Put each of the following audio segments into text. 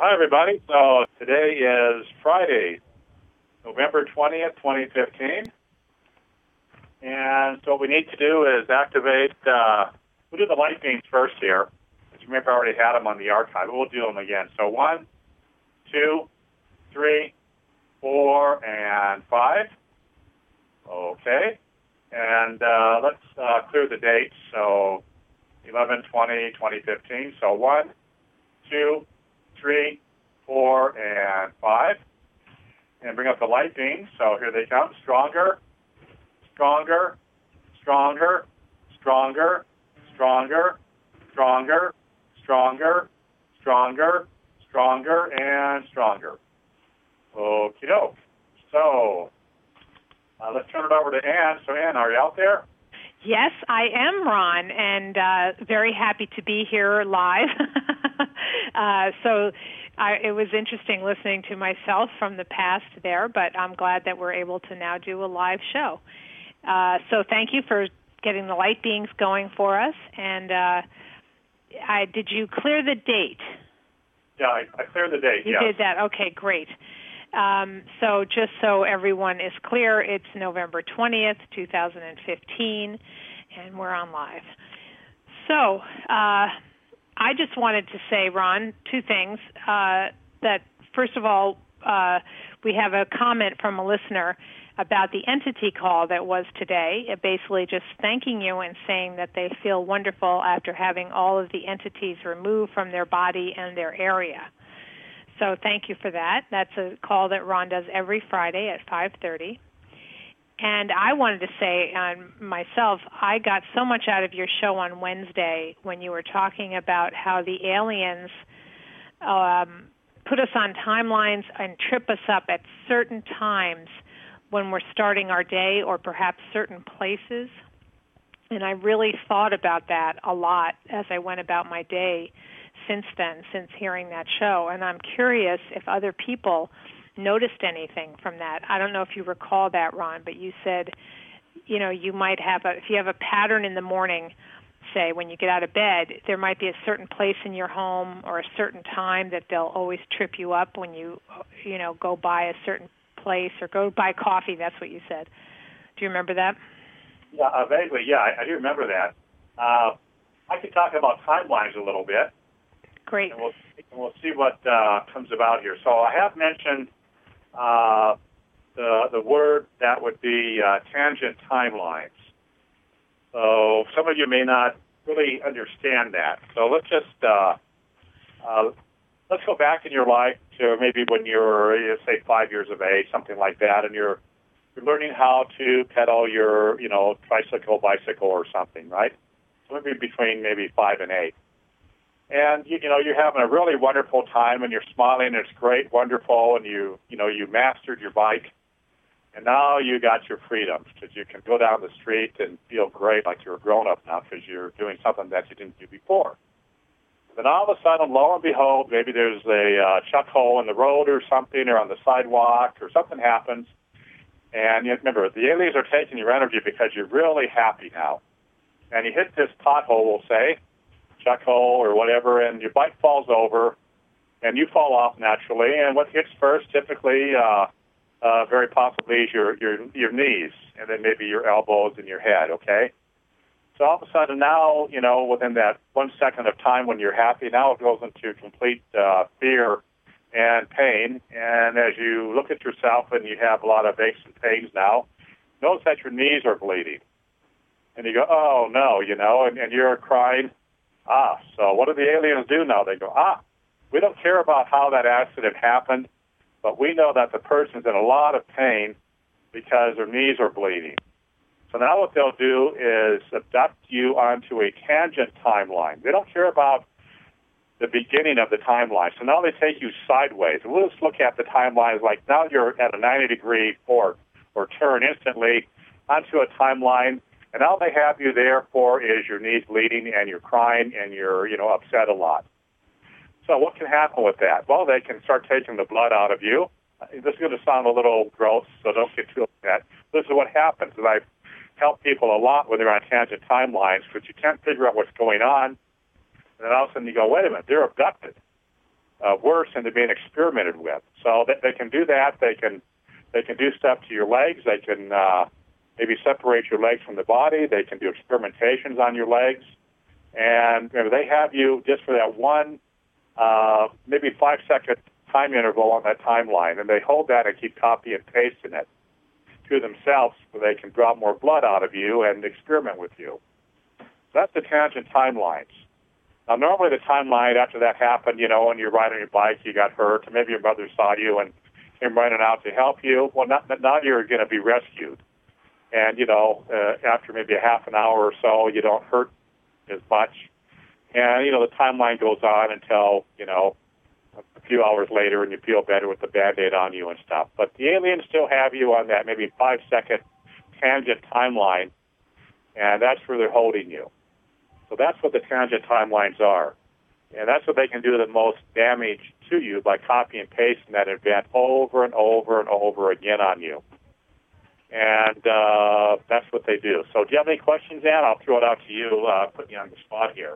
hi, everybody. So today is Friday, November 20th, 2015. And so what we need to do is activate, we'll do the light beams first here. As you may have already had them on the archive, but we'll do them again. So 1, 2, 3, 4, and 5. Okay. And let's clear the dates. So 11/20/2015. So 1, 2, 3, 4, and 5. And bring up the light beams. So here they come. Stronger, stronger, stronger, stronger, stronger, stronger, stronger, stronger, stronger, and stronger. Okie doke. So let's turn it over to Ann. So Ann, are you out there? Yes, I am, Ron, and very happy to be here live. It was interesting listening to myself from the past there, but I'm glad that we're able to now do a live show. So thank you for getting the light beings going for us. And did you clear the date? Yeah, I cleared the date, You did that. Okay, great. So just so everyone is clear, it's November 20th, 2015, and we're on live. So I just wanted to say, Ron, two things. That first of all, we have a comment from a listener about the entity call that was today, basically just thanking you and saying that they feel wonderful after having all of the entities removed from their body and their area. So thank you for that. That's a call that Ron does every Friday at 5:30. And I wanted to say myself, I got so much out of your show on Wednesday when you were talking about how the aliens put us on timelines and trip us up at certain times when we're starting our day or perhaps certain places. And I really thought about that a lot as I went about my day since then, since hearing that show. And I'm curious if other people noticed anything from that. I don't know if you recall that, Ron, but you said, you might have if you have a pattern in the morning, say when you get out of bed, there might be a certain place in your home or a certain time that they'll always trip you up when you go by a certain place or go buy coffee. That's what you said. Do you remember that? Yeah, vaguely. Yeah, I do remember that. I could talk about timelines a little bit. Great. And we'll see what comes about here. So I have mentioned the word that would be tangent timelines. So some of you may not really understand that. So let's just let's go back in your life to maybe when you're, say, 5 years of age, something like that, and you're learning how to pedal your, tricycle, bicycle, or something, right? So maybe between 5 and 8. And, you're having a really wonderful time and you're smiling and it's great, wonderful, and you mastered your bike. And now you got your freedom because you can go down the street and feel great like you're a grown-up now because you're doing something that you didn't do before. Then all of a sudden, lo and behold, maybe there's a chuck hole in the road or something or on the sidewalk or something happens. And remember, the aliens are taking your energy because you're really happy now. And you hit this pothole, we'll say, chuck hole or whatever, and your bike falls over, and you fall off naturally. And what hits first, typically, very possibly, is your knees, and then maybe your elbows and your head. Okay. So all of a sudden now, within that 1 second of time when you're happy, now it goes into complete fear and pain. And as you look at yourself and you have a lot of aches and pains now, notice that your knees are bleeding. And you go, oh, no, and you're crying. So what do the aliens do now? They go, we don't care about how that accident happened, but we know that the person's in a lot of pain because their knees are bleeding. So now what they'll do is abduct you onto a tangent timeline. They don't care about the beginning of the timeline. So now they take you sideways. And we'll just look at the timelines like now you're at a 90-degree fork or turn instantly onto a timeline. And all they have you there for is your knees bleeding and you're crying and you're, upset a lot. So what can happen with that? Well, they can start taking the blood out of you. This is going to sound a little gross, so don't get too upset. This is what happens. And I've helped people a lot when they're on tangent timelines because you can't figure out what's going on. And then all of a sudden you go, wait a minute, they're abducted. worse and they're being experimented with. So they can do that. They can do stuff to your legs. They can maybe separate your legs from the body. They can do experimentations on your legs. And they have you just for that one, maybe 5-second time interval on that timeline, and they hold that and keep copy and pasting it to themselves so they can draw more blood out of you and experiment with you. So that's the tangent timelines. Now, normally the timeline after that happened, when you're riding your bike, you got hurt, or maybe your mother saw you and came running out to help you. Well, now you're going to be rescued. And, after maybe a half an hour or so, you don't hurt as much. And, the timeline goes on until, a few hours later and you feel better with the Band-Aid on you and stuff. But the aliens still have you on that maybe 5-second tangent timeline, and that's where they're holding you. So that's what the tangent timelines are. And that's what they can do the most damage to you by copy and pasting that event over and over and over again on you. And that's what they do. So do you have any questions, Ann? I'll throw it out to you, put you on the spot here.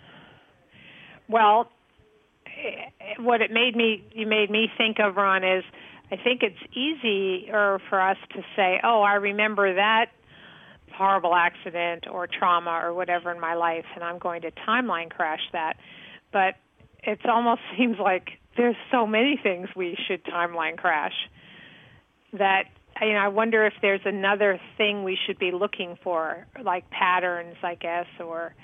Well, what you made me think of, Ron, is I think it's easier for us to say, oh, I remember that horrible accident or trauma or whatever in my life, and I'm going to timeline crash that. But it almost seems like there's so many things we should timeline crash that, I wonder if there's another thing we should be looking for, like patterns, I guess, or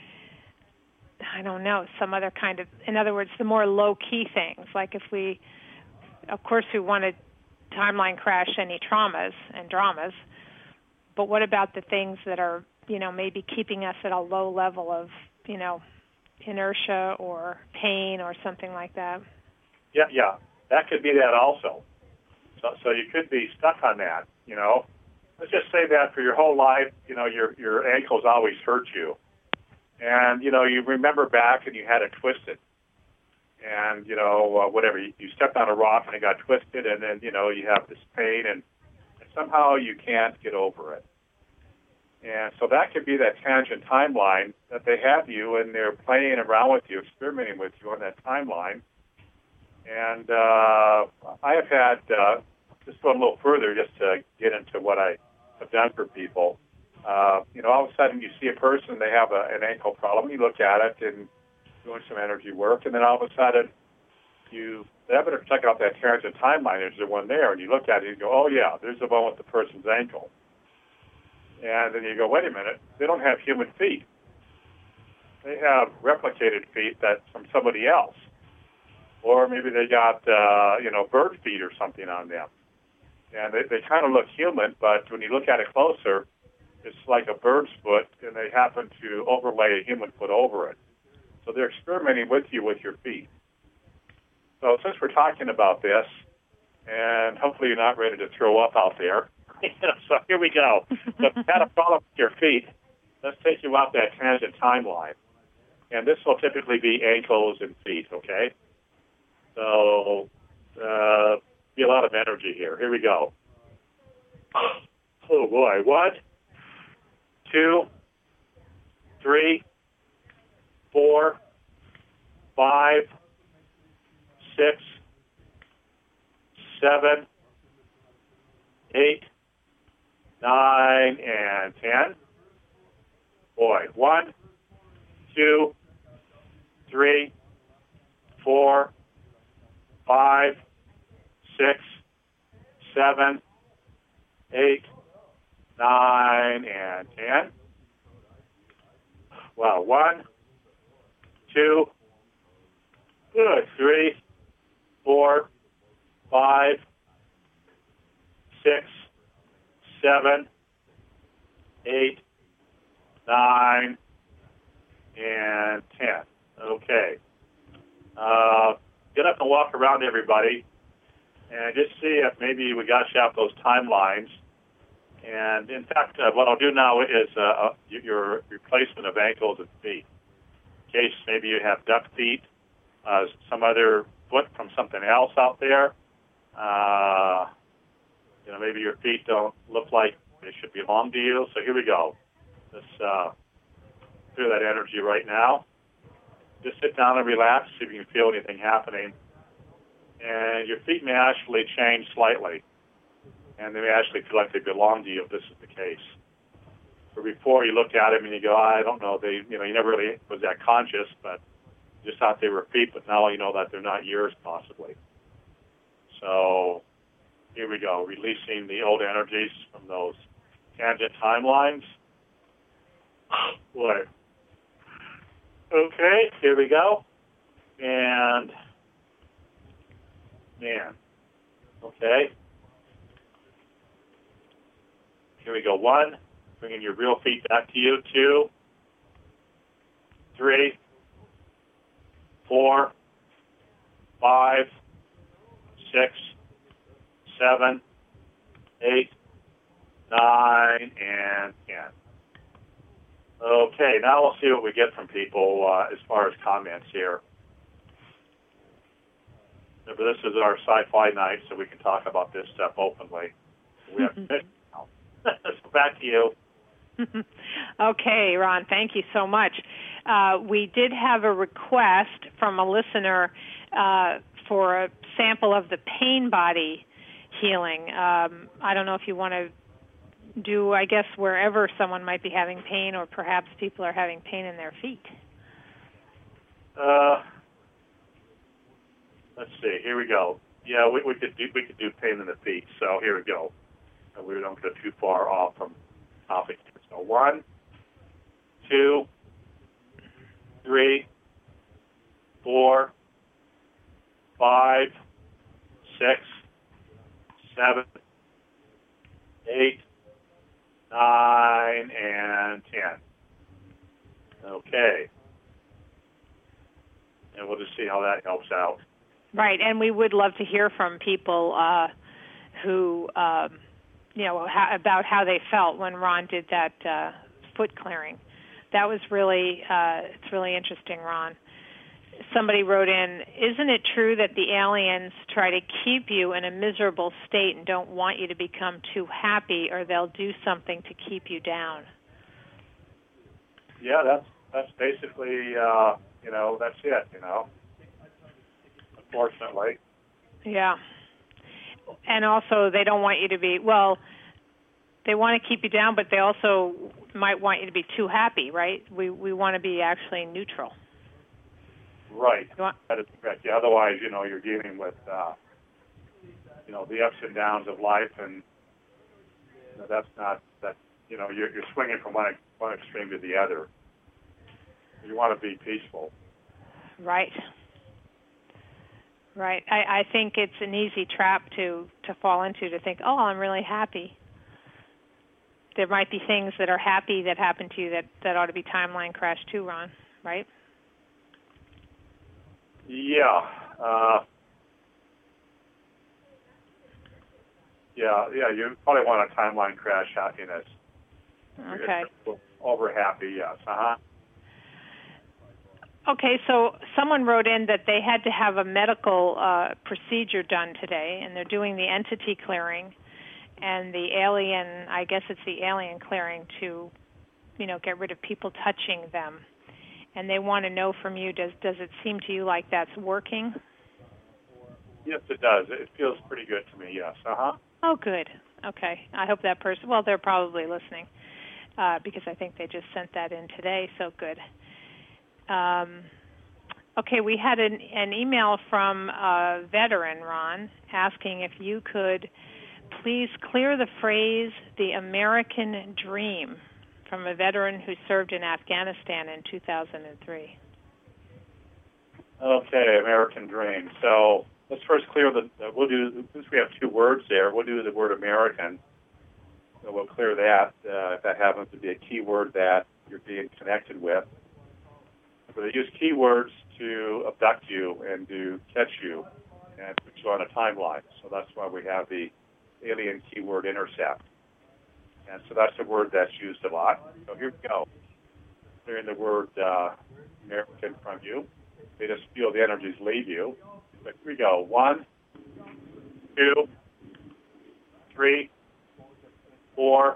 I don't know, some other kind of, in other words, the more low-key things. Like if we, of course, we want to timeline crash any traumas and dramas, but what about the things that are, maybe keeping us at a low level of, inertia or pain or something like that? Yeah, that could be that also. So you could be stuck on that, Let's just say that for your whole life, your ankles always hurt you. And, you remember back and you had it twisted. And, whatever, you stepped on a rock and it got twisted, and then, you have this pain, and somehow you can't get over it. And so that could be that tangent timeline that they have you, and they're playing around with you, experimenting with you on that timeline. And I have had, just go a little further just to get into what I have done for people. All of a sudden you see a person, they have an ankle problem, you look at it and doing some energy work, and then all of a sudden they better check out that tangent timeline, there's the one there, and you look at it and you go, oh yeah, there's the one with the person's ankle. And then you go, wait a minute, they don't have human feet. They have replicated feet that's from somebody else. Or maybe they got, bird feet or something on them. And they kind of look human, but when you look at it closer, it's like a bird's foot, and they happen to overlay a human foot over it. So they're experimenting with you with your feet. So since we're talking about this, and hopefully you're not ready to throw up out there, so here we go. So if you had a problem with your feet, let's take you off that tangent timeline. And this will typically be ankles and feet, okay? So be a lot of energy here. Here we go. Oh, boy. 1, 2, 3, 4, 5, 6, 7, 8, 9, and 10. Boy, 1, 2, 3, 4, 5, 6, 7, 8, 9, and 10. Well, 1, 2, 3, 4, 5, 6, 7, 8, 9, and 10. Okay. Get up and walk around, everybody, and just see if maybe we got you out those timelines. And in fact, what I'll do now is your replacement of ankles and feet. In case maybe you have duck feet, some other foot from something else out there. Maybe your feet don't look like they should belong to you. So here we go. Let's feel that energy right now. Just sit down and relax, see if you can feel anything happening and your feet may actually change slightly, and they may actually feel like they belong to you if this is the case. Or before you look at them and you go, I don't know, you never really was that conscious, but you just thought they were feet, but now you know that they're not yours possibly. So here we go, releasing the old energies from those tangent timelines. Boy. Okay, here we go. And, man, okay. Here we go. 1, bringing your real feet back to you. 2, 3, 4, 5, 6, 7, 8, 9, and 10. Okay, now we'll see what we get from people as far as comments here. Remember, this is our sci-fi night, so we can talk about this stuff openly. We have permission now. So back to you. Okay, Ron, thank you so much. We did have a request from a listener for a sample of the pain body healing. I don't know if you want to do, I guess, wherever someone might be having pain, or perhaps people are having pain in their feet. Let's see. Here we go. Yeah, we could do pain in the feet. So here we go. We don't go too far off from topic here. So 1, 2, 3, 4, 5, 6, 7, 8, 9, and 10. Okay. And we'll just see how that helps out. Right, and we would love to hear from people who, about how they felt when Ron did that foot clearing. That was really, it's really interesting, Ron. Somebody wrote in, isn't it true that the aliens try to keep you in a miserable state and don't want you to become too happy, or they'll do something to keep you down? Yeah, that's basically, that's it, unfortunately. Yeah. And also they don't want you to be, they want to keep you down, but they also might want you to be too happy, right? We want to be actually neutral. Right. That is correct. Yeah, otherwise, you're dealing with, the ups and downs of life, and that's not, you're swinging from one extreme to the other. You want to be peaceful. Right. Right. I think it's an easy trap to fall into, to think, I'm really happy. There might be things that are happy that happen to you that ought to be timeline crash too, Ron, right? Yeah. You probably want a timeline crash happiness. Okay. Over happy, yes. Uh-huh. Okay, so someone wrote in that they had to have a medical procedure done today, and they're doing the entity clearing and the alien, I guess it's the alien clearing to, get rid of people touching them. And they want to know from you, does it seem to you like that's working? Yes, it does. It feels pretty good to me, yes. Uh-huh. Oh, good. Okay. I hope that person, they're probably listening because I think they just sent that in today, so good. Okay, we had an email from a veteran, Ron, asking if you could please clear the phrase, the American dream, from a veteran who served in Afghanistan in 2003. Okay, American dream. So let's first clear since we have two words there, we'll do the word American. So we'll clear that if that happens to be a key word that you're being connected with. So they use keywords to abduct you and to catch you and put you on a timeline. So that's why we have the alien keyword intercept. And so that's a word that's used a lot. So here we go. Clearing the word American from you. They just feel the energies leave you. But here we go. 1, 2, 3, 4,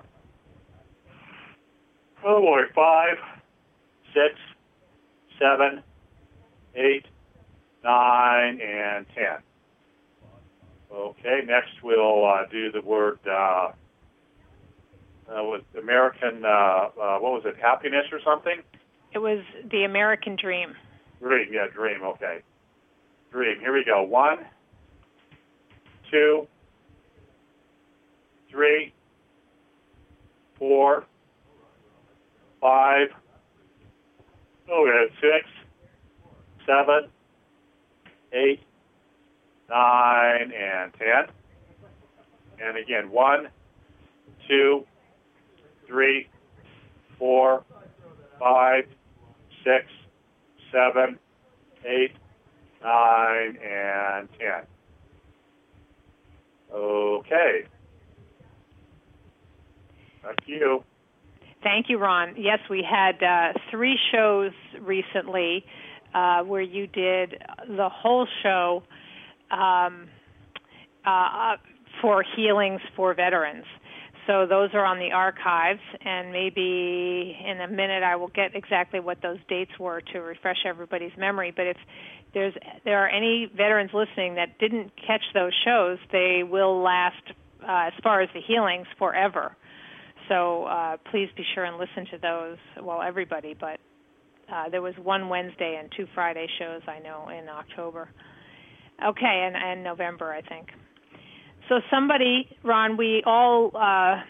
5, 6, 7, 8, 9, and 10. Okay, next we'll do the word, was American, what was it, happiness or something? It was the American dream. Dream, yeah, dream, okay. Dream, here we go. 1, 2, 3, 4, 5, okay, 6, 7, 8, 9, and 10. And again, 1, 2, 3, 4, 5, 6, 7, 8, 9, and 10. Okay. Back to you. Thank you, Ron. Yes, we had 3 shows recently where you did the whole show for healings for veterans. So those are on the archives, and maybe in a minute I will get exactly what those dates were to refresh everybody's memory. But if there are any veterans listening that didn't catch those shows, they will last, as far as the healings, forever. So please be sure and listen to those, well, everybody, but there was 1 Wednesday and 2 Friday shows, I know, in October. Okay, and November, I think. So somebody, Ron, we all, are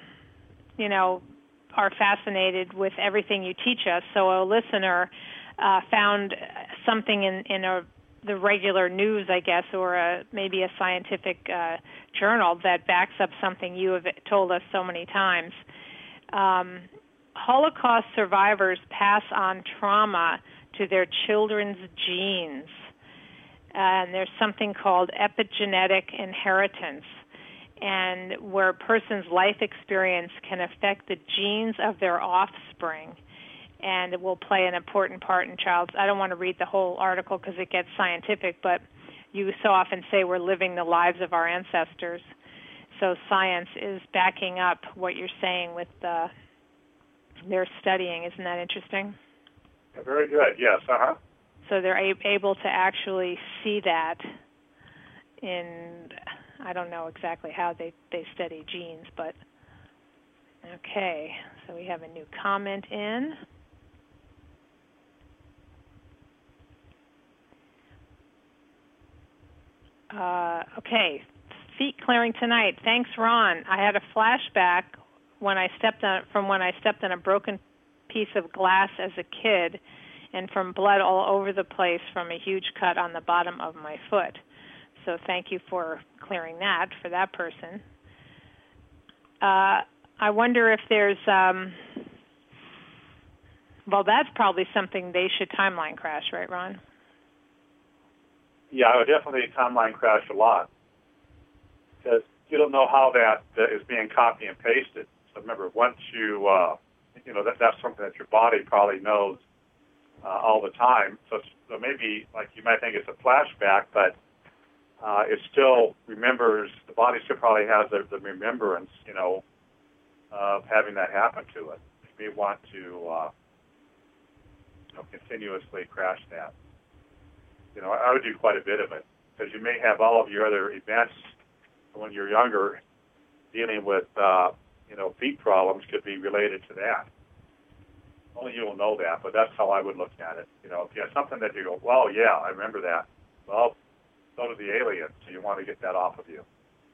fascinated with everything you teach us. So a listener found something in the regular news, I guess, or maybe a scientific journal that backs up something you have told us so many times. Holocaust survivors pass on trauma to their children's genes. And there's something called epigenetic inheritance, and where a person's life experience can affect the genes of their offspring, and it will play an important part in child's. I don't want to read the whole article because it gets scientific, but you so often say we're living the lives of our ancestors. So science is backing up what you're saying with their studying. Isn't that interesting? Very good, yes, uh-huh. So they're able to actually see that in, I don't know exactly how they study genes, but okay. So we have a new comment in. Okay, feet clearing tonight. Thanks, Ron. I had a flashback when I stepped on a broken piece of glass as a kid, and from blood all over the place from a huge cut on the bottom of my foot. So thank you for clearing that for that person. I wonder if there's, well, that's probably something they should timeline crash, right, Ron? Yeah, I would definitely timeline crash a lot, because you don't know how that is being copy and pasted. So remember, once you, that's something that your body probably knows all the time. So maybe, like, you might think it's a flashback, but it still remembers, the body still probably has the remembrance, of having that happen to it. You may want to, continuously crash that. I would do quite a bit of it, because you may have all of your other events when you're younger dealing with, feet problems could be related to that. Only you will know that, but that's how I would look at it. If you have something that you go, well, yeah, I remember that. Well, so do the aliens, so you want to get that off of you.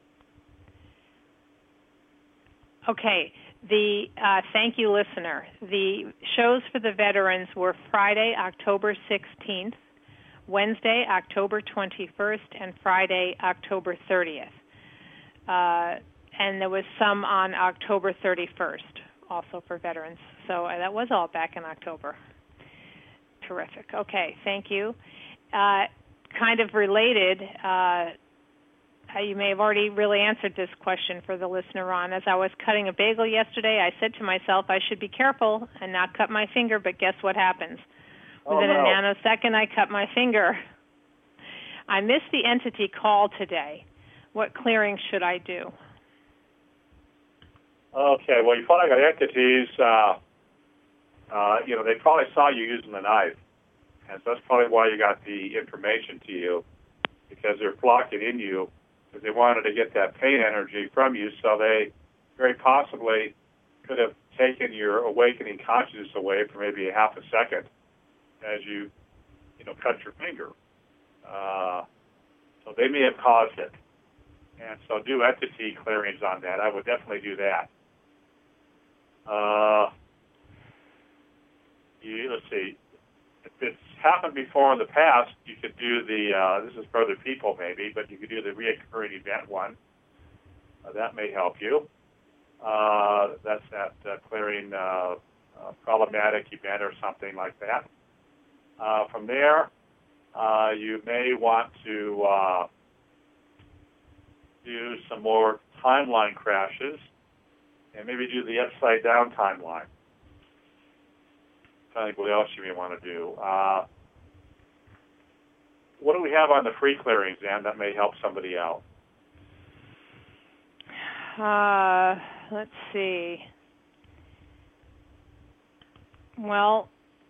Okay. Thank you, listener. The shows for the veterans were Friday, October 16th, Wednesday, October 21st, and Friday, October 30th. And there was some on October 31st, also for veterans. So that was all back in October. Terrific. Okay, thank you. Kind of related, you may have already really answered this question for the listener, Ron. As I was cutting a bagel yesterday, I said to myself I should be careful and not cut my finger, but guess what happens? Within a nanosecond, I cut my finger. I missed the entity call today. What clearing should I do? Okay, well, you probably got entities, they probably saw you using the knife. And so that's probably why you got the information to you, because they're flocking in you because they wanted to get that pain energy from you, so they very possibly could have taken your awakening consciousness away for maybe a half a second as you cut your finger. So they may have caused it. And so do entity clearings on that. I would definitely do that. Let's see. If it's happened before in the past, you could do this is for other people maybe, but you could do the reoccurring event one. That may help you. That's that clearing problematic event or something like that. From there, you may want to do some more timeline crashes and maybe do the upside down timeline. I think what else you may want to do. What do we have on the free clearings, Ann, that may help somebody out? Let's see. Well,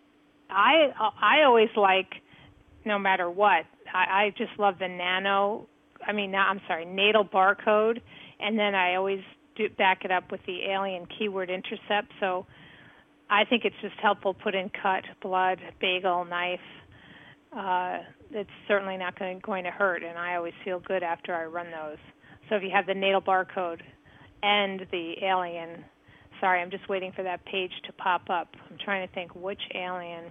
I always like, no matter what, I just love the natal barcode, and then I always do back it up with the alien keyword intercept. So I think it's just helpful. Put in cut, blood, bagel, knife. It's certainly not going to hurt, and I always feel good after I run those. So if you have the natal barcode and the alien, sorry, I'm just waiting for that page to pop up. I'm trying to think which alien.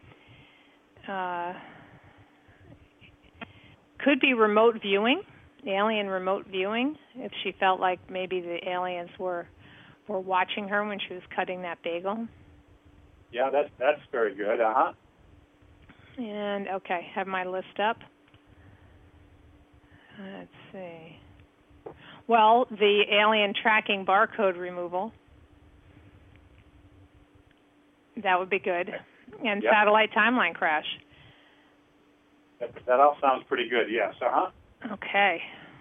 Could be remote viewing, alien remote viewing, if she felt like maybe the aliens were watching her when she was cutting that bagel. Yeah, that's very good. And okay, have my list up. Let's see. Well, the alien tracking barcode removal. That would be good. And yep. Satellite timeline crash. That all sounds pretty good, yes. Okay.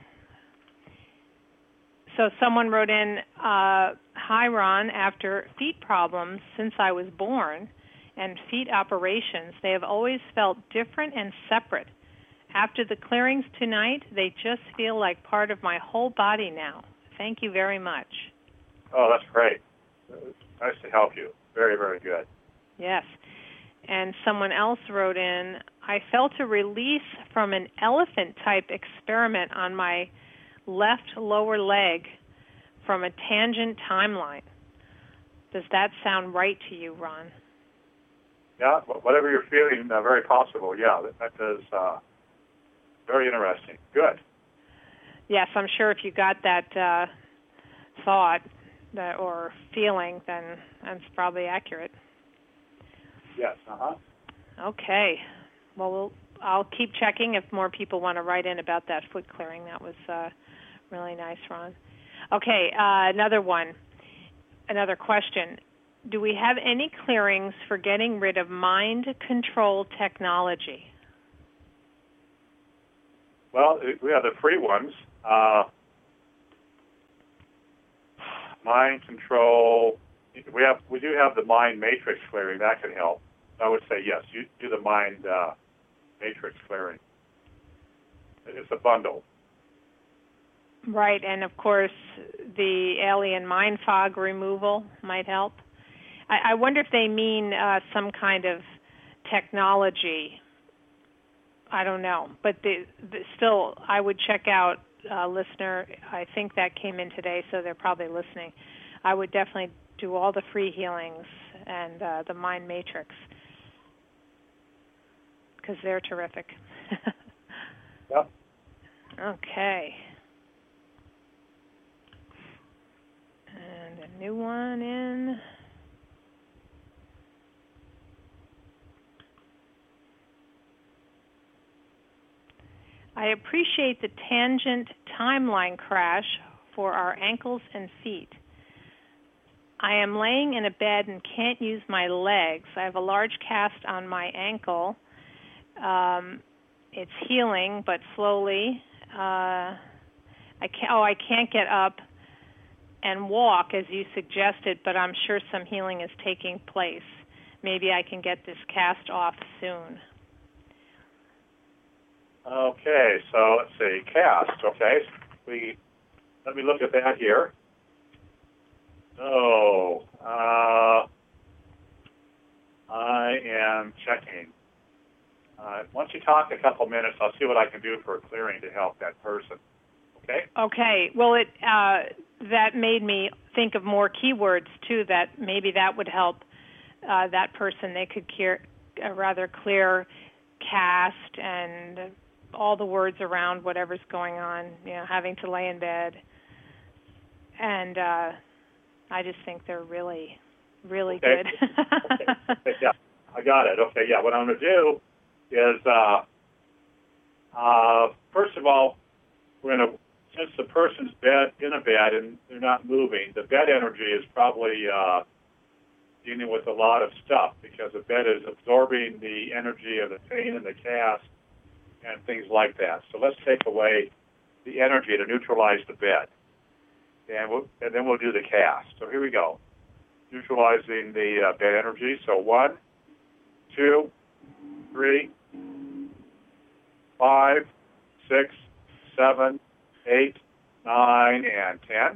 So someone wrote in, hi, Ron, after feet problems since I was born and feet operations, they have always felt different and separate. After the clearings tonight, they just feel like part of my whole body now. Thank you very much. Oh, that's great. Nice to help you. Very, very good. Yes. And someone else wrote in, I felt a release from an elephant-type experiment on my left lower leg from a tangent timeline. Does that sound right to you, Ron? Yeah, whatever you're feeling, very possible. Yeah, that is very interesting. Good. Yes, I'm sure if you got that thought or feeling, then that's probably accurate. Yes, Okay. Well, I'll keep checking if more people want to write in about that foot clearing. That was really nice, Ron. Okay, another question. Do we have any clearings for getting rid of mind control technology? Well, we have the free ones. Mind control. We do have the mind matrix clearing. That can help. I would say yes. You do the mind matrix clearing. It's a bundle. Right, and of course the alien mind fog removal might help. I wonder if they mean some kind of technology. I don't know, but still, I would check out listener. I think that came in today, so they're probably listening. I would definitely do all the free healings and the mind matrix because they're terrific. Yep. Okay. And a new one in. I appreciate the tangent timeline crash for our ankles and feet. I am laying in a bed and can't use my legs. I have a large cast on my ankle. It's healing, but slowly. I can't get up and walk as you suggested, but I'm sure some healing is taking place. Maybe I can get this cast off soon. Okay, so let's see, cast. Okay, let me look at that here. Oh, I am checking. Once you talk a couple minutes, I'll see what I can do for a clearing to help that person. Okay? Okay. Well, that made me think of more keywords too. That maybe that would help that person. They could rather clear cast and all the words around whatever's going on. Having to lay in bed, and I just think they're really, really good. Okay. Yeah, I got it. Okay. Yeah. What I'm going to do is, first of all, we're going to, since the person's in a bed and they're not moving, the bed energy is probably dealing with a lot of stuff because the bed is absorbing the energy of the pain and the cast and things like that. So let's take away the energy to neutralize the bed, and then we'll do the cast. So here we go. Neutralizing the bed energy. So 1, 2, 3, 5, 6, 7, 8, 9, and 10.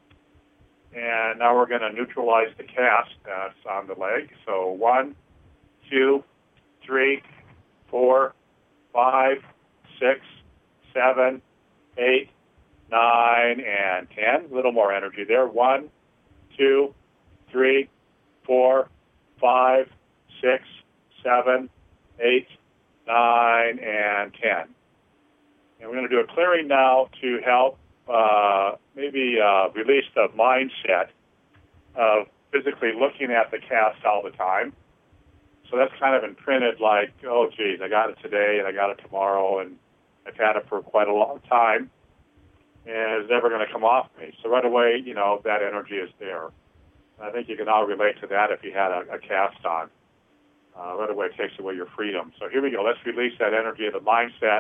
And now we're going to neutralize the cast that's on the leg. So 1, 2, 3, 4, 5, 6, 7, 8, 9, and 10. A little more energy there. 1, 2, 3, 4, 5, 6, 7, 8, 9, and 10. And we're going to do a clearing now to help maybe release the mindset of physically looking at the cast all the time. So that's kind of imprinted like, oh, geez, I got it today and I got it tomorrow, and I've had it for quite a long time, and it's never going to come off me. So right away, that energy is there. I think you can all relate to that if you had a cast on. Right away, it takes away your freedom. So here we go. Let's release that energy of the mindset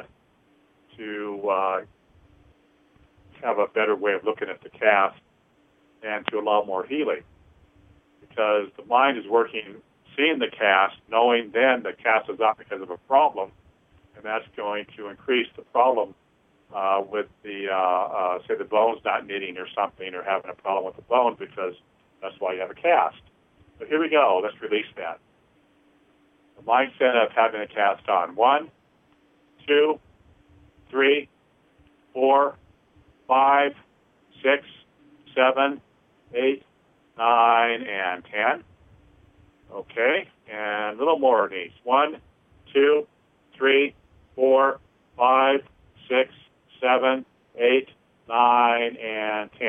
to have a better way of looking at the cast and to allow more healing. Because the mind is working, seeing the cast, knowing then the cast is up because of a problem, and that's going to increase the problem with the, say, the bones not knitting or something, or having a problem with the bone because that's why you have a cast. So here we go. Let's release that. The mindset of having a cast on. 1, 2, 3, 4, 5, 6, 7, 8, 9, and 10. Okay, and a little more needs. 1, 2, 3, 4, 5, 6, 7, 8, 9, and 10.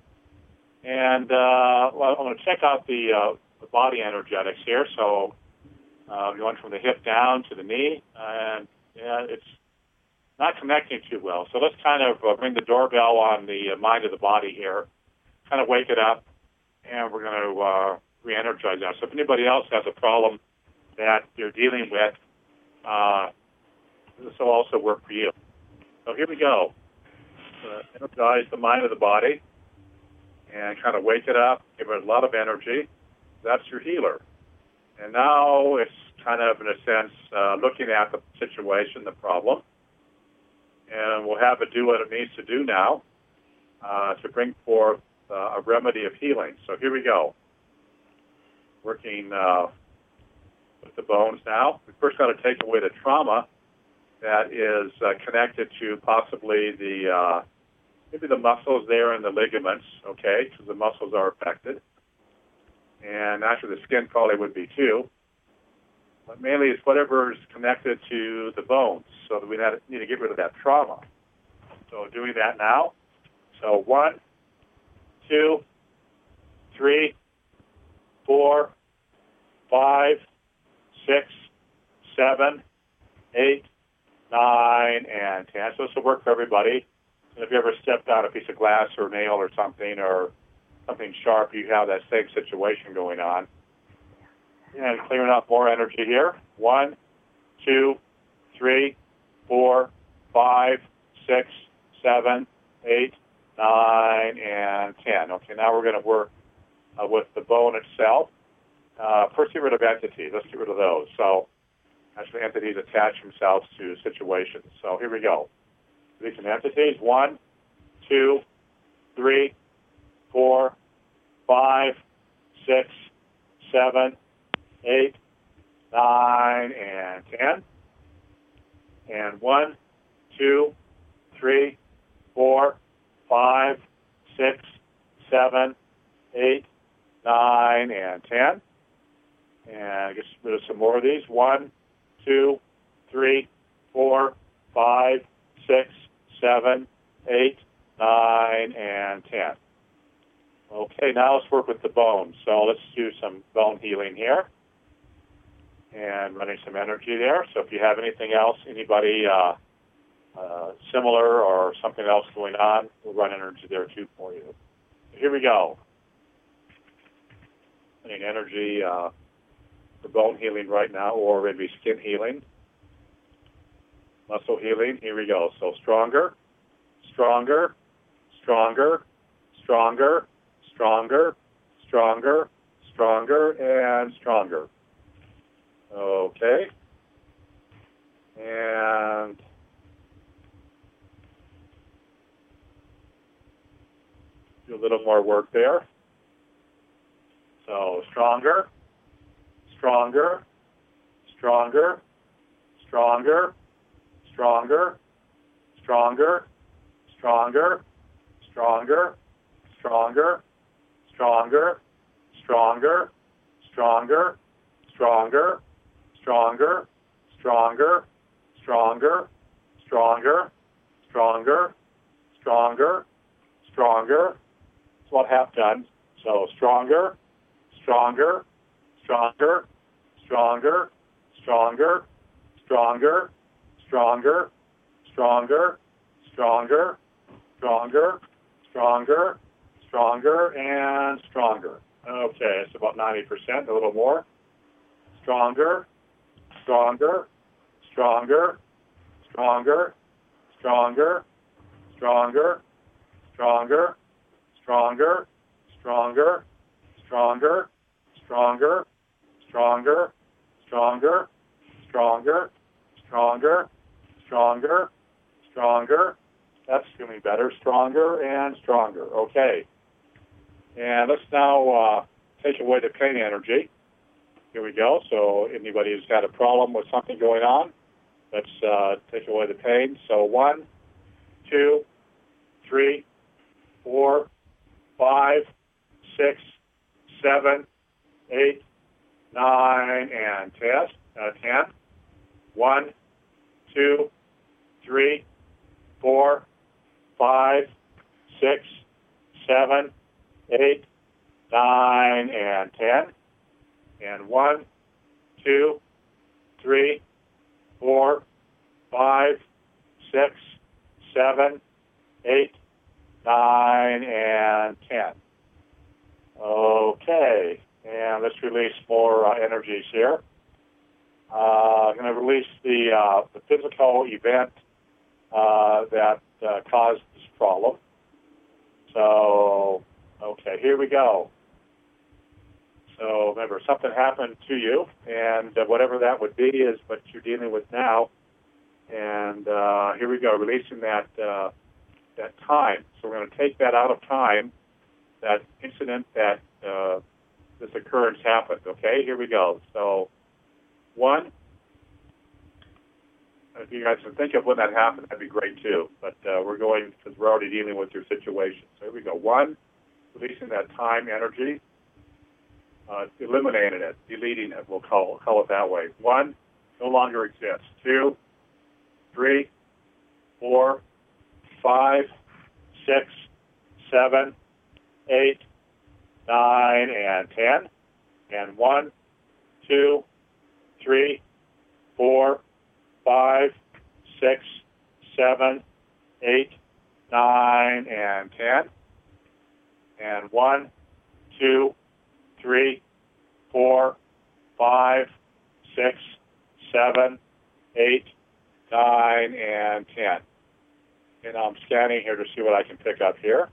And I'm going to check out the body energetics here. So going from the hip down to the knee, and it's not connecting too well. So let's kind of ring the doorbell on the mind of the body here, kind of wake it up, and we're going to re-energize that. So if anybody else has a problem that you're dealing with, this will also work for you. So here we go. Energize the mind of the body and kind of wake it up, give it a lot of energy. That's your healer. And now it's kind of, in a sense, looking at the situation, the problem, and we'll have it do what it needs to do now to bring forth a remedy of healing. So here we go. Working with the bones now. We first got to take away the trauma that is connected to possibly the maybe the muscles there and the ligaments, okay, because the muscles are affected. And actually the skin probably would be too. But mainly it's whatever is connected to the bones, so that we need to get rid of that trauma. So doing that now. So 1, 2, 3, 4, 5, 6, 7, 8, 9, and 10. So this will work for everybody. And if you ever stepped on a piece of glass or nail or something sharp, you have that same situation going on. And clearing up more energy here. 1, 2, 3, 4, 5, 6, 7, 8, 9, and 10. Okay, now we're going to work with the bone itself. First, get rid of entities. Let's get rid of those. So Actually, entities attach themselves to situations. So here we go. Releasing entities. 1, 2, 3, 4, 5, 6, 7, 8, 9, and 10. And 1, 2, 3, 4, 5, 6, 7, 8, 9, and 10. And I guess there's some more of these. 1, 2, 3, 4, 5, 6, 7, 8, 9, and 10. Okay, now let's work with the bones. So let's do some bone healing here. And running some energy there. So if you have anything else, anybody similar or something else going on, we'll run energy there too for you. So here we go. Running energy for bone healing right now, or maybe skin healing. Muscle healing, here we go. So stronger, stronger, stronger, stronger, stronger, stronger, stronger, and stronger. Okay. And do a little more work there. So stronger, stronger, stronger, stronger, stronger, stronger, stronger, stronger, stronger, stronger, stronger, stronger, stronger, stronger, stronger, stronger, stronger, stronger, stronger, stronger. It's about half done. So stronger, stronger, stronger, stronger, stronger, stronger, stronger, stronger, stronger, stronger, stronger, stronger, and stronger. Okay, it's about 90%, a little more. Stronger, stronger, stronger, stronger, stronger, stronger, stronger, stronger, stronger, stronger, stronger, stronger, stronger, stronger, stronger, stronger, stronger. That's feeling better. Stronger and stronger. Okay. And let's now take away the pain energy. Here we go. So anybody who's got a problem with something going on, let's take away the pain. So 1, 2, 3, 4, 5, 6, 7, 8, 9, and 10. 1, 2, 3, 4, 5, 6, 7, 8, 9, and 10. And 1, 2, 3, 4, 5, 6, 7, 8, 9, and 10. Okay, and let's release more energies here. I'm going to release the physical event that caused this problem. So, okay, here we go. So remember, something happened to you, and whatever that would be is what you're dealing with now. And here we go, releasing that time. So we're going to take that out of time, that incident that this occurrence happened. Okay, here we go. So 1, if you guys can think of when that happened, that'd be great too. But we're going, because we're already dealing with your situation. So here we go. 1, releasing that time energy. Eliminating it, deleting it, we'll call it that way. 1, no longer exists. 2, 3, 4, 5, 6, 7, 8, 9, and 10. And 1, 2, 3, 4, 5, 6, 7, 8, 9, and 10. And 1, 2, 3, 4, 5, 6, 7, 8, 9, and 10. And I'm scanning here to see what I can pick up here.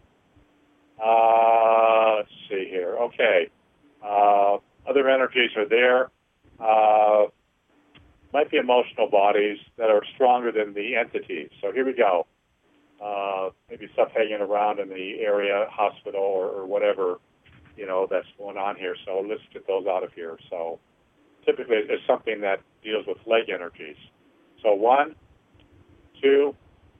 Let's see here. Okay. Other energies are there. might be emotional bodies that are stronger than the entities. So here we go. Maybe stuff hanging around in the area, hospital or whatever, that's going on here. So let's get those out of here. So typically it's something that deals with leg energies. So 1, 2,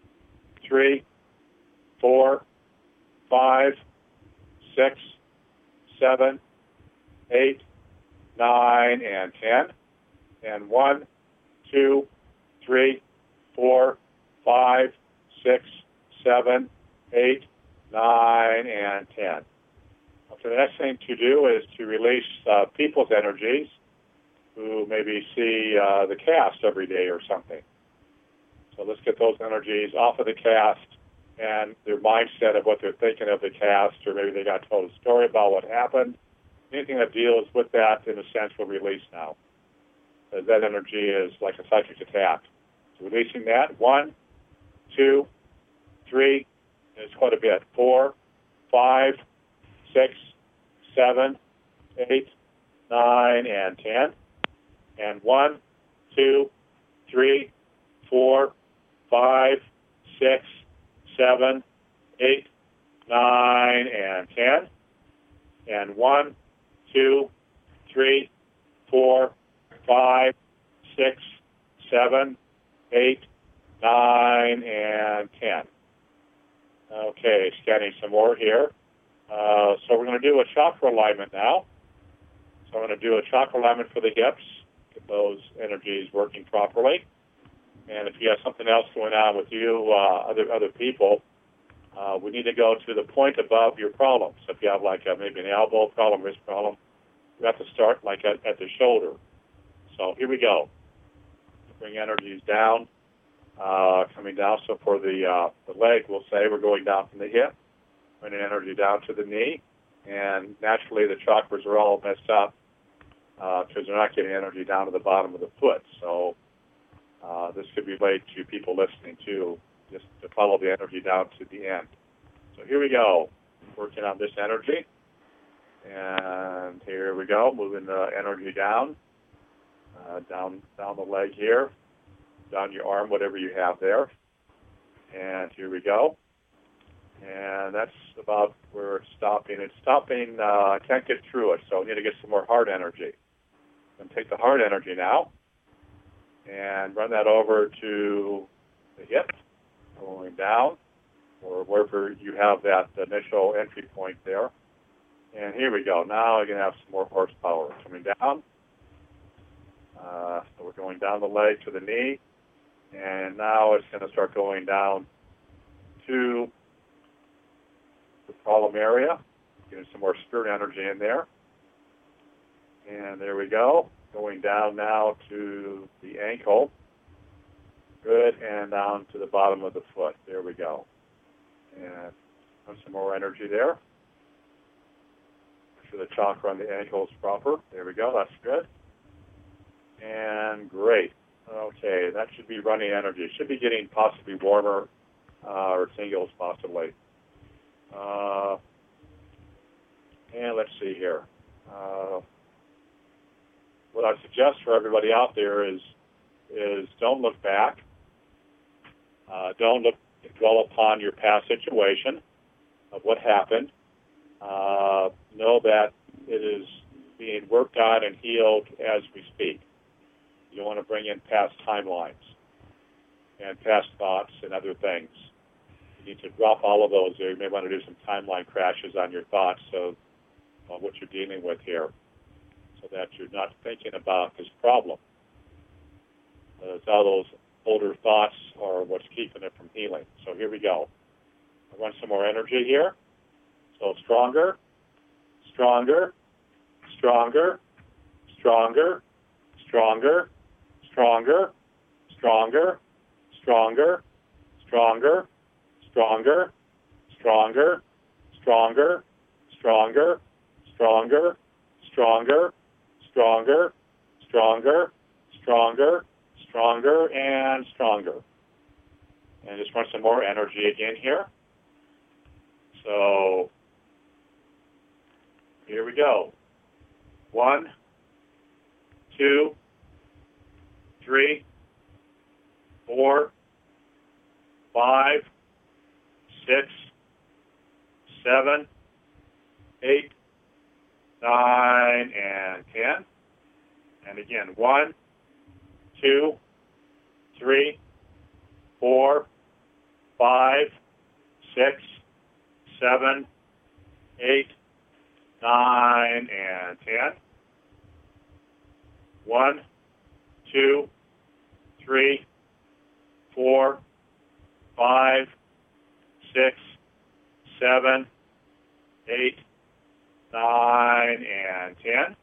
3, 4, 5, 6, 7, 8, 9, and 10. And 1, 2, 3, 4, 5, 6, 7, 8, 9, and 10. So the next thing to do is to release people's energies who maybe see the cast every day or something. So let's get those energies off of the cast and their mindset of what they're thinking of the cast, or maybe they got told a story about what happened. Anything that deals with that, in a sense, will release now. That energy is like a psychic attack. So releasing that, 1, 2, 3, and it's quite a bit, 4, 5, 6, 7, 8, 9, and 10. And 1, 2, 3, 4, 5, 6, 7, 8, 9, and 10. And 1, 2, 3, 4, 5, 6, 7, 8, 9, and 10. Okay, scanning some more here. So we're going to do a chakra alignment now. So I'm going to do a chakra alignment for the hips, get those energies working properly. And if you have something else going on with you, other people, we need to go to the point above your problem. So if you have like maybe an elbow problem, wrist problem, you have to start like at the shoulder. So here we go. Bring energies down, coming down. So for the leg, we'll say we're going down from the hip, bringing energy down to the knee. And naturally, the chakras are all messed up because they're not getting energy down to the bottom of the foot. So this could relate to people listening too, just to follow the energy down to the end. So here we go, working on this energy. And here we go, moving the energy down the leg here, down your arm, whatever you have there. And here we go. And that's about where it's stopping. It's stopping, I can't get through it, so I need to get some more heart energy. I'm going to take the heart energy now and run that over to the hip, going down, or wherever you have that initial entry point there. And here we go. Now I'm going to have some more horsepower coming down. So we're going down the leg to the knee, and now it's going to start going down to the column area, getting some more spirit energy in there. And there we go, going down now to the ankle. Good, and down to the bottom of the foot. There we go. And some more energy there. Make sure the chakra on the ankle is proper. There we go, that's good. And great. Okay, that should be running energy. It should be getting possibly warmer or tingles possibly. And let's see here. What I suggest for everybody out there is don't look back. Don't dwell upon your past situation of what happened. Know that it is being worked on and healed as we speak. You don't want to bring in past timelines and past thoughts and other things. You need to drop all of those there. You may want to do some timeline crashes on your thoughts of what you're dealing with here, so that you're not thinking about this problem. All those older thoughts are what's keeping it from healing. So here we go. I'll run some more energy here. So stronger, stronger, stronger, stronger, stronger, stronger, stronger, stronger, stronger, stronger, stronger, stronger, stronger, stronger, stronger, stronger, stronger, stronger, stronger, and stronger. And just run some more energy again here. So here we go. 1, 2, 3, 7, 8, 9, and 10. And again, 1, 2, 3, 4, 5, 6, 7, 8, 9, and 10. 1, 2, 3, 4, 5, 6, 7, 8, 9, and 10.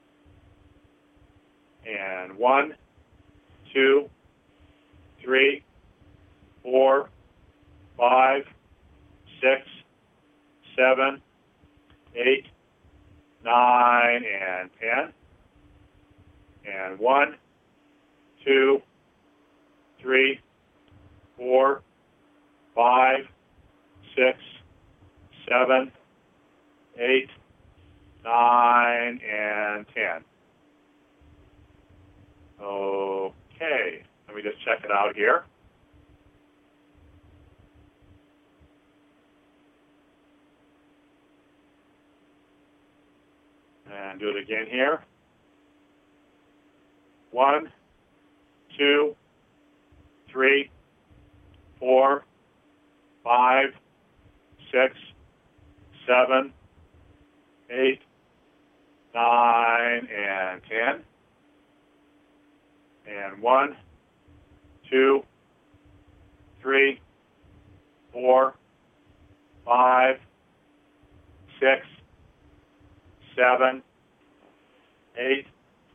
And 1, 2, 3, 4, 5, 6, 7, 8, 9, and 10. And 1, 2, 3, 4, 5, 6, 7, 8, 9, and 10. Okay, let me just check it out here. And do it again here. 1, 2, 3, 4, 5, 6, 7, 8, 9, and 10. And 1, 2, 3, 4, 5, 6, 7, 8,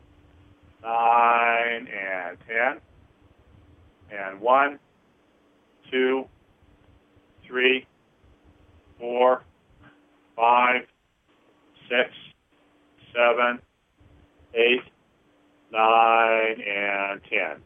9, and 10. And 1, 2, 3, 4, 5, 6, 7, 8, 9, and 10.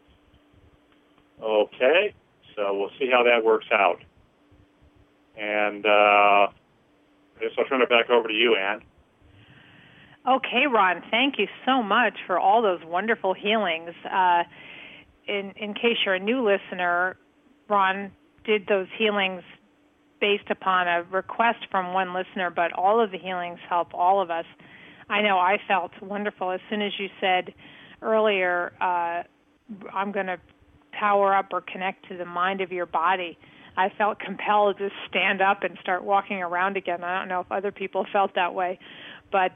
Okay, so we'll see how that works out. And I guess I'll turn it back over to you, Ann. Okay, Ron, thank you so much for all those wonderful healings. In case you're a new listener, Ron did those healings based upon a request from one listener, but all of the healings help all of us. I know I felt wonderful as soon as you said earlier, I'm going to power up or connect to the mind of your body. I felt compelled to stand up and start walking around again. I don't know if other people felt that way, but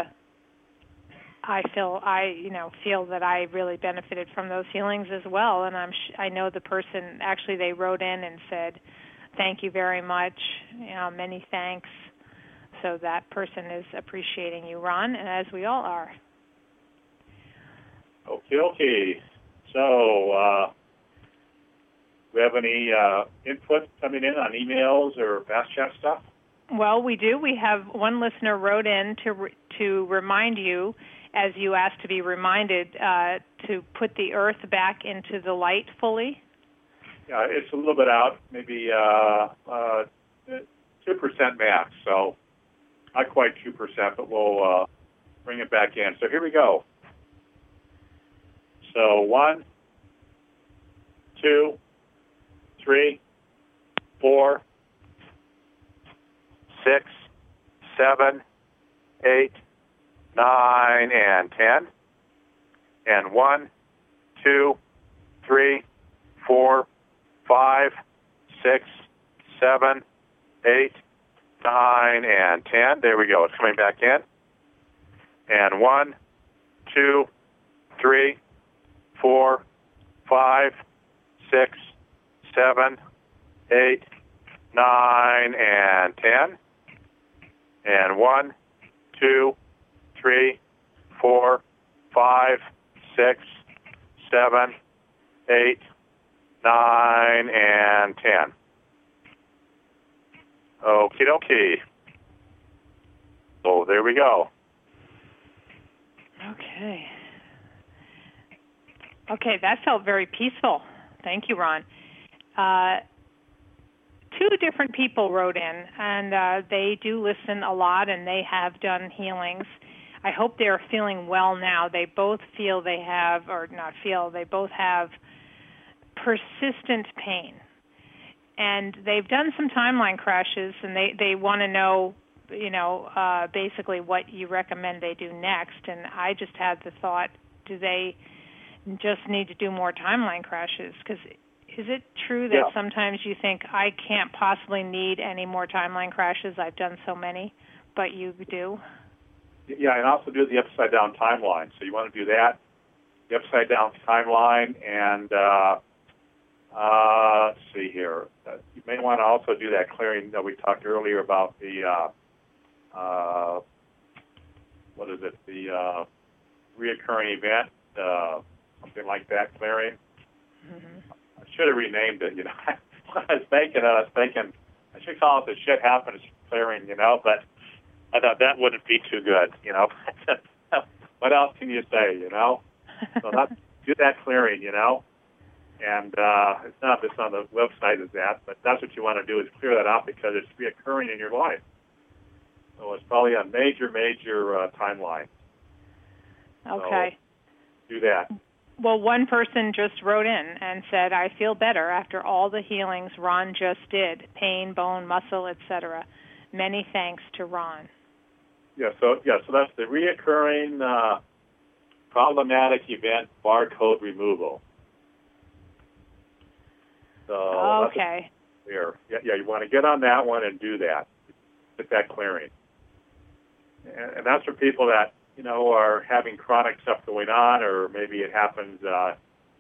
I feel that I really benefited from those healings as well. And I know the person, actually they wrote in and said, thank you very much, many thanks. So that person is appreciating you, Ron, and as we all are. Okay. So, do we have any input coming in on emails or Fast Chat stuff? Well, we do. We have one listener wrote in to remind you, as you asked to be reminded, to put the earth back into the light fully. Yeah, it's a little bit out, maybe 2% max, so not quite 2%, but we'll bring it back in. So here we go. So 1, 2, 3, 4, 6, 7, 8, 9, and 10. And 1, 2, 3, 4, 5, 6, 7, 8, 9, and 10. There we go. It's coming back in. And 1, 2, 3, 4, 5, 6, 7, 8, 9, and 10. And 1, 2, 3, 4, 5, 6, 7, 8, 9, and 10. Okie dokie. So there we go. Okay, that felt very peaceful. Thank you, Ron. 2 different people wrote in, and they do listen a lot, and they have done healings. I hope they're feeling well now. They both feel they have, or not feel, they both have persistent pain. and they've done some timeline crashes, and they want to know, basically what you recommend they do next. And I just had the thought, do they just need to do more timeline crashes? Because is it true that sometimes you think, I can't possibly need any more timeline crashes, I've done so many, but you do? Yeah, and also do the upside-down timeline. So you want to do that, the upside-down timeline, and let's see here. You may want to also do that clearing that we talked earlier about the, the reoccurring event, something like that, clearing. Mm-hmm. I should have renamed it, When I was making it, I was thinking, I should call it the shit happens clearing, but I thought that wouldn't be too good, What else can you say, So do that clearing, And it's not just on the website is that, but that's what you want to do is clear that out because it's reoccurring in your life. So it's probably a major timeline. Okay. So do that. Well, one person just wrote in and said, I feel better after all the healings Ron just did, pain, bone, muscle, etc. Many thanks to Ron. So that's the reoccurring problematic event barcode removal. So okay. Here. You want to get on that one and do that. Get that clearing. And that's for people that, are having chronic stuff going on, or maybe it happens, I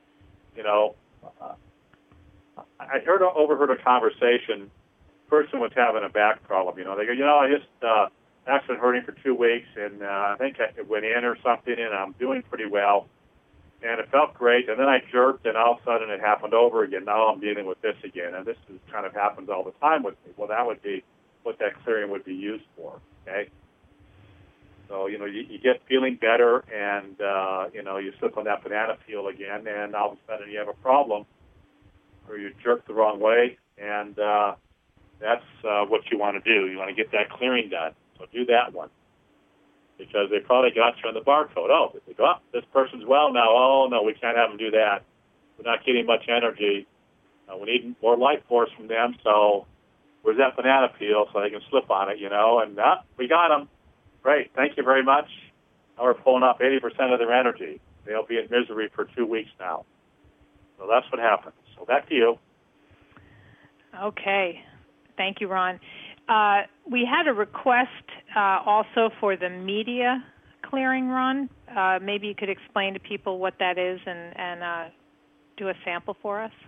overheard a conversation. Person was having a back problem, They go, I just back's been hurting for 2 weeks, and I think it went in or something, and I'm doing pretty well. And it felt great, and then I jerked, and all of a sudden it happened over again. Now I'm dealing with this again, and this kind of happens all the time with me. Well, that would be what that clearing would be used for, okay? So, you get feeling better, and, you slip on that banana peel again, and all of a sudden you have a problem, or you jerk the wrong way, and that's what you want to do. You want to get that clearing done. So do that one. Because they probably got you on the barcode. Oh, they go, this person's well now. Oh, no, we can't have them do that. We're not getting much energy. We need more life force from them, so where's that banana peel so they can slip on it, and we got them. Great, thank you very much. Now we're pulling up 80% of their energy. They'll be in misery for 2 weeks now. So that's what happens. So back to you. Okay. Thank you, Ron. We had a request also for the media clearing, Ron. Maybe you could explain to people what that is and do a sample for us.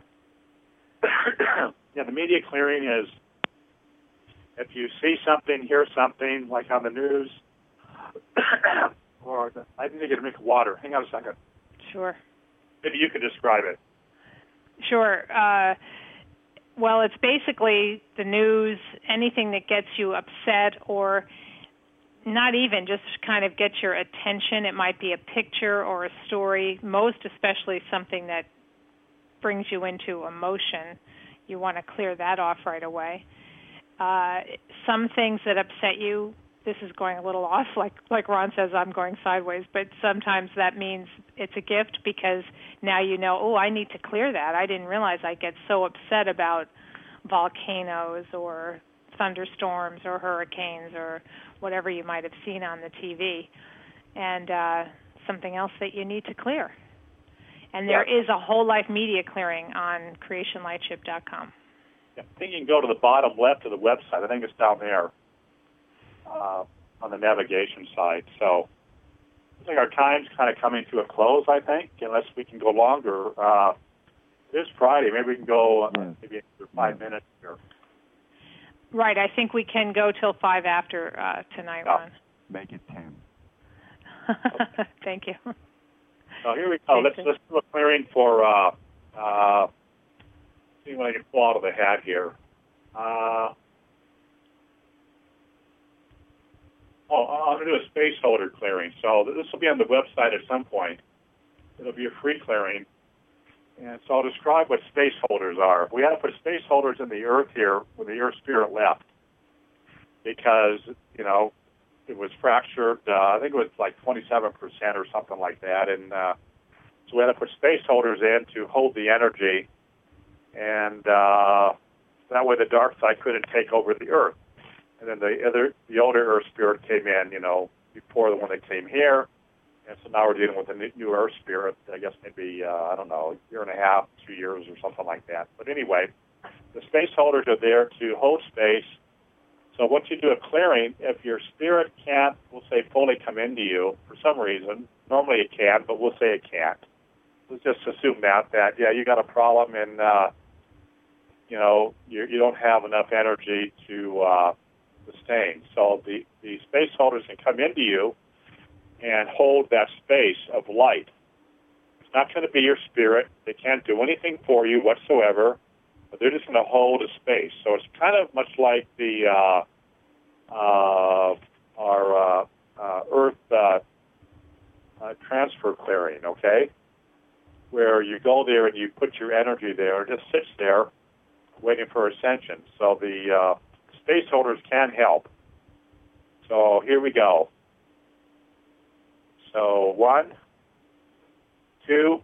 The media clearing is if you see something, hear something, like on the news, or I need to get a drink of water. Hang on a second. Sure. Maybe you could describe it. Sure. Well, it's basically the news, anything that gets you upset or not even, just kind of gets your attention. It might be a picture or a story, most especially something that brings you into emotion. You want to clear that off right away. Some things that upset you, this is going a little off, like Ron says, I'm going sideways, but sometimes that means it's a gift because now I need to clear that. I didn't realize I get so upset about volcanoes or thunderstorms or hurricanes or whatever you might have seen on the TV, and something else that you need to clear. And there is a whole life media clearing on creationlightship.com. I think you can go to the bottom left of the website. I think it's down there on the navigation side. So I think our time's kind of coming to a close, I think, unless we can go longer. This Friday, maybe we can go maybe after 5 minutes here. Right. I think we can go till 5 after tonight, Ron. Make it 10. Okay. Thank you. So here we go. Let's do a clearing for see what I can pull out of the hat here. I'm going to do a space holder clearing. So this will be on the website at some point. It'll be a free clearing. And so I'll describe what space holders are. We had to put space holders in the Earth here when the Earth Spirit left because, it was fractured. I think it was like 27% or something like that. And so we had to put space holders in to hold the energy. And That way the dark side couldn't take over the earth. And then the older Earth spirit came in, before the one that came here. And so now we're dealing with a new Earth spirit, I guess maybe, I don't know, a year and a half, 2 years or something like that. But anyway, the space holders are there to hold space. So once you do a clearing, if your spirit can't, we'll say, fully come into you for some reason, normally it can, but we'll say it can't. Let's just assume that you got a problem and, you don't have enough energy to sustain. So the space holders can come into you and hold that space of light. It's not going to be your spirit. They can't do anything for you whatsoever, but they're just going to hold a space. So it's kind of much like our Earth transfer clearing, okay? Where you go there and you put your energy there, it just sits there waiting for ascension. So the space holders can help. So here we go. So 1, 2,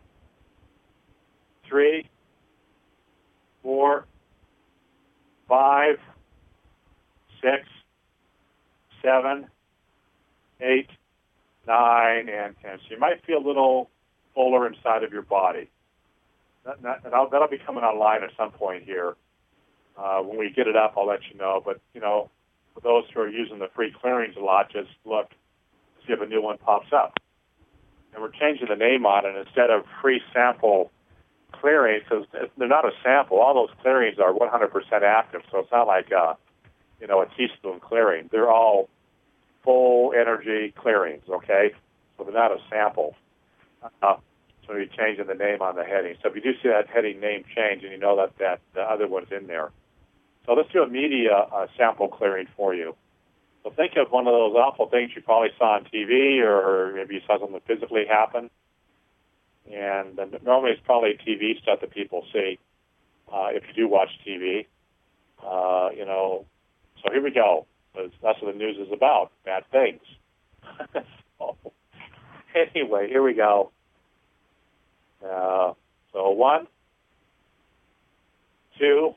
3, 4, 5, 6, 7, 8, 9, and 10. So you might feel a little fuller inside of your body. That'll be coming online at some point here. When we get it up, I'll let you know. But, for those who are using the free clearings a lot, just look, see if a new one pops up. And we're changing the name on it. Instead of free sample clearings, because they're not a sample. All those clearings are 100% active, so it's not like a teaspoon clearing. They're all full energy clearings, okay? So they're not a sample. So you're changing the name on the heading. So if you do see that heading name change, and you know that the other one's in there. So let's do a media sample clearing for you. So think of one of those awful things you probably saw on TV, or maybe you saw something physically happen. And normally it's probably TV stuff that people see if you do watch TV. So here we go. That's what the news is about, bad things. Anyway, here we go. So 1, 2,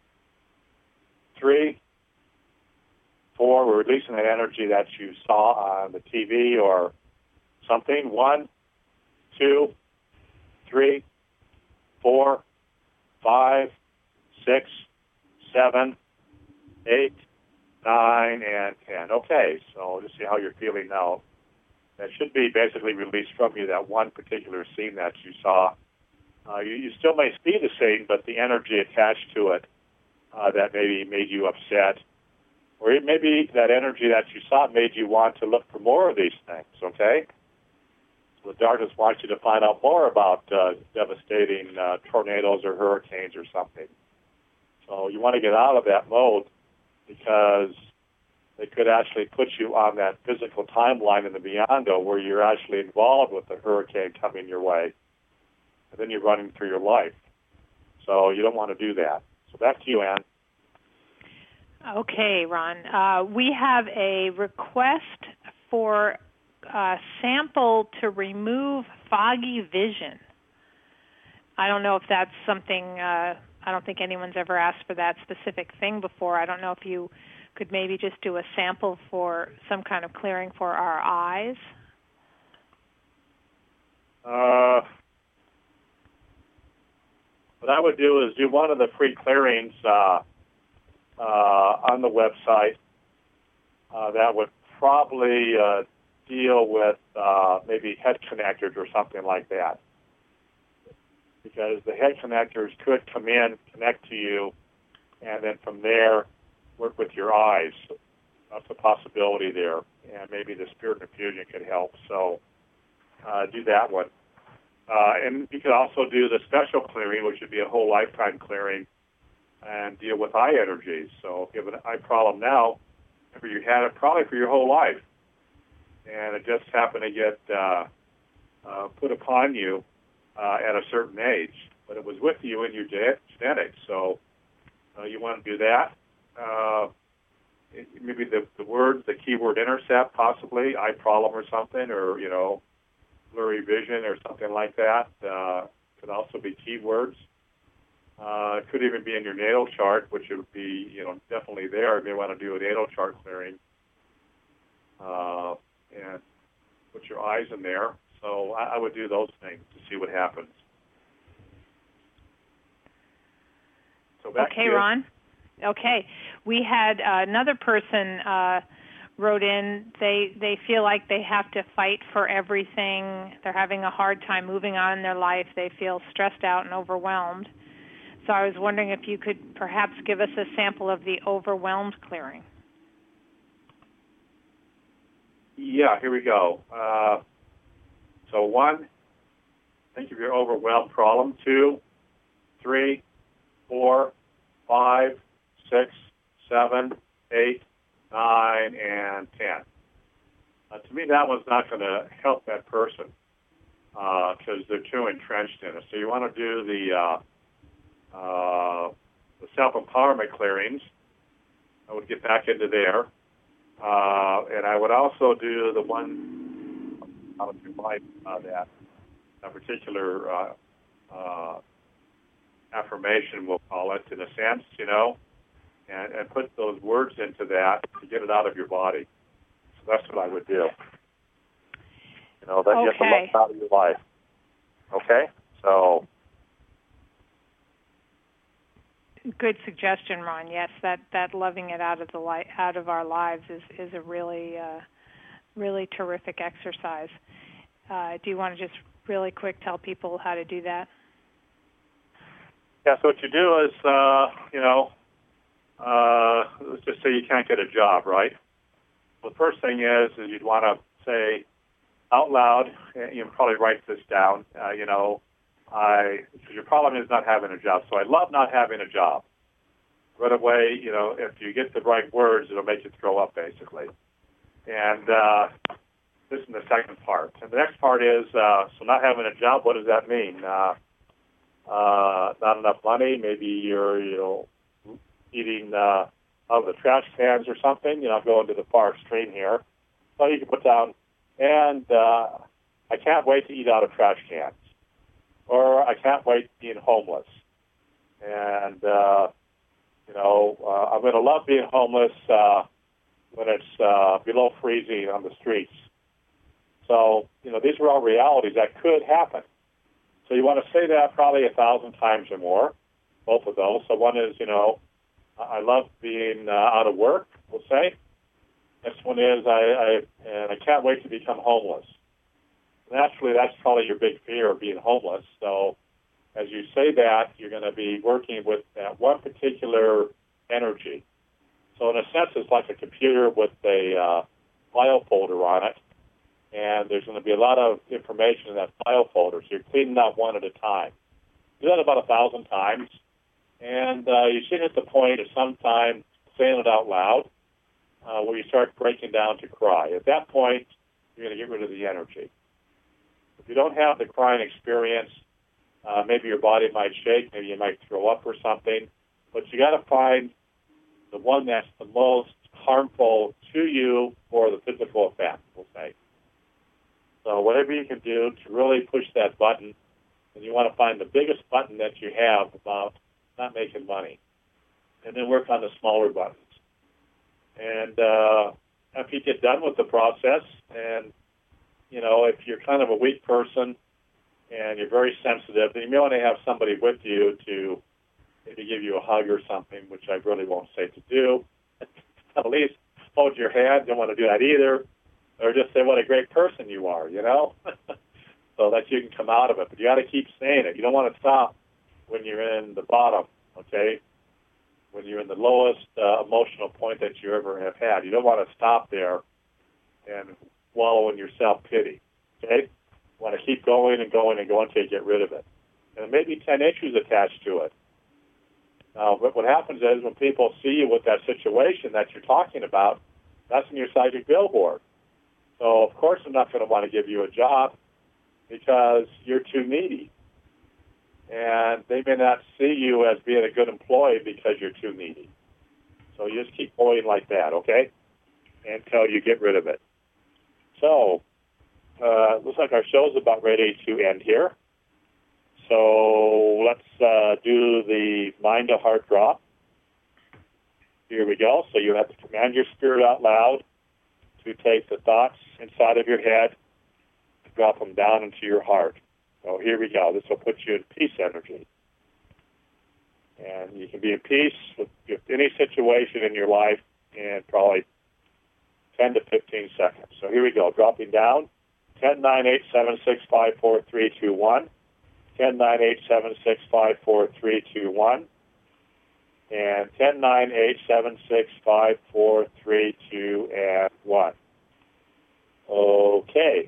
3, 4. We're releasing that energy that you saw on the TV or something. 1, 2, 3, 4, 5, 6, 7, 8, 9, and 10. Okay, so just see how you're feeling now. That should be basically released from you, that one particular scene that you saw. You still may see the scene, but the energy attached to it that maybe made you upset, or maybe that energy that you saw made you want to look for more of these things, okay? So the darkness wants you to find out more about devastating tornadoes or hurricanes or something. So you want to get out of that mode because they could actually put you on that physical timeline in the beyond, where you're actually involved with the hurricane coming your way, and then you're running through your life. So you don't want to do that. So back to you, Ann. Okay, Ron. We have a request for a sample to remove foggy vision. I don't know if that's something, I don't think anyone's ever asked for that specific thing before. I don't know if you could maybe just do a sample for some kind of clearing for our eyes. What I would do is do one of the free clearings on the website that would probably deal with maybe head connectors or something like that. Because the head connectors could come in, connect to you, and then from there work with your eyes. That's a possibility there. And maybe the spirit infusion could help. So do that one. And you could also do the special clearing, which would be a whole lifetime clearing, and deal with eye energies. So if you have an eye problem now, remember you had it probably for your whole life, and it just happened to get put upon you at a certain age, but it was with you in your genetics. So you want to do that. Maybe the words, the keyword intercept, possibly eye problem or something, or blurry vision or something like that could also be keywords. It could even be in your natal chart, which would be, definitely there. You may want to do a natal chart clearing and put your eyes in there. So I would do those things to see what happens. So back to you. Ron. Okay. We had another person wrote in. They feel like they have to fight for everything. They're having a hard time moving on in their life. They feel stressed out and overwhelmed. So I was wondering if you could perhaps give us a sample of the overwhelmed clearing. Yeah, here we go. So 1, think of your overwhelmed problem. 2, 3, 4, 5, 6, 7, 8, 9, and 10. To me, that one's not going to help that person because they're too entrenched in it. So you want to do the self-empowerment clearings. I would get back into there. And I would also do the one out of your life that particular affirmation, we'll call it, in a sense, and put those words into that to get it out of your body. So that's what I would do. That you have to let it out of your life. Okay? So... Good suggestion, Ron. Yes, that loving it out of our lives is a really really terrific exercise. Do you want to just really quick tell people how to do that? Yeah. So what you do is, let's just say you can't get a job, right? Well, the first thing is you'd want to say out loud. You probably write this down. Your problem is not having a job. So I love not having a job. Right away, if you get the right words, it'll make you throw up, basically. And this is the second part. And the next part is, so not having a job, what does that mean? Not enough money. Maybe you're eating out of the trash cans or something. I'm going to the far extreme here. So you can put down, and I can't wait to eat out of trash cans. Or I can't wait being homeless. And, I'm going to love being homeless when it's below freezing on the streets. So, these are all realities that could happen. So you want to say that probably 1,000 times or more, both of those. So one is, I love being out of work, we'll say. Next one is, I can't wait to become homeless. Naturally, that's probably your big fear of being homeless. So as you say that, you're going to be working with that one particular energy. So in a sense, it's like a computer with a file folder on it, and there's going to be a lot of information in that file folder. So you're cleaning out one at a time. Do that about 1,000 times, and you should hit the point of sometime saying it out loud where you start breaking down to cry. At that point, you're going to get rid of the energy. If you don't have the crying experience, maybe your body might shake, maybe you might throw up or something, but you got to find the one that's the most harmful to you for the physical effect, we'll say. So whatever you can do to really push that button, and you want to find the biggest button that you have about not making money, and then work on the smaller buttons. And after you get done with the process, and if you're kind of a weak person and you're very sensitive, then you may want to have somebody with you to maybe give you a hug or something, which I really won't say to do. At least hold your hand. Don't want to do that either. Or just say what a great person you are, so that you can come out of it. But you got to keep saying it. You don't want to stop when you're in the bottom, okay? When you're in the lowest emotional point that you ever have had. You don't want to stop there and wallow in your self-pity, okay? You want to keep going and going and going until you get rid of it. And there may be 10 issues attached to it. But what happens is when people see you with that situation that you're talking about, that's in your psychic billboard. So, of course, I'm not going to want to give you a job because you're too needy. And they may not see you as being a good employee because you're too needy. So you just keep going like that, okay, until you get rid of it. So, looks like our show's about ready to end here. So let's do the mind to heart drop. Here we go. So you have to command your spirit out loud to take the thoughts inside of your head, drop them down into your heart. So here we go. This will put you in peace energy. And you can be in peace with any situation in your life in probably 10 to 15 seconds. So here we go. Dropping down. 10, 9, 8, 7, 6, 5, 4, 3, 2, 1. 10, 9, 8, 7, 6, 5, 4, 3, 2, 1. And 10, 9, 8, 7, 6, 5, 4, 3, 2, and 1. Okay.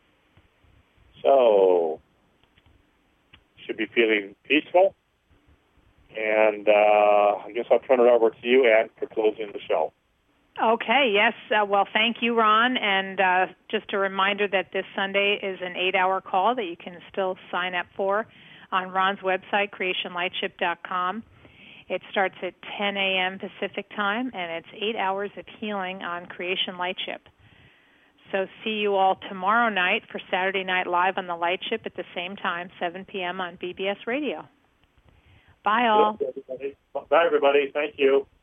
So, should be feeling peaceful. And I guess I'll turn it over to you, Ann, for closing the show. Okay, yes. Well, thank you, Ron. And just a reminder that this Sunday is an 8-hour call that you can still sign up for on Ron's website, creationlightship.com. It starts at 10 a.m. Pacific time, and it's 8 hours of healing on Creation Lightship. So see you all tomorrow night for Saturday Night Live on the Lightship at the same time, 7 p.m. on BBS Radio. Bye, all. Bye, everybody. Thank you.